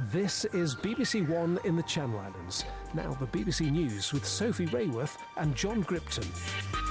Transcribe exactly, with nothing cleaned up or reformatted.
This is B B C One in the Channel Islands. Now the B B C News with Sophie Rayworth and John Gripton.